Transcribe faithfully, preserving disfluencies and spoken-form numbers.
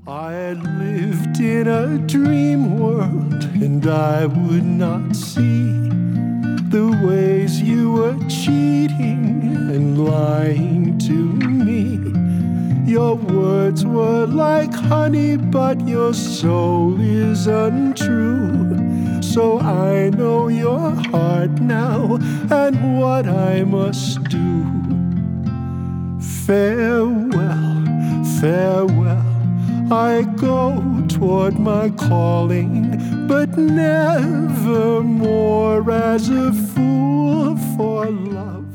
I lived in a dream world, and I would not see the ways you were cheating and lying to me. Your words were like honey, but your soul is untrue. So I know your heart now and what I must do. Farewell, farewell, I go toward my calling, but never more as a fool for love.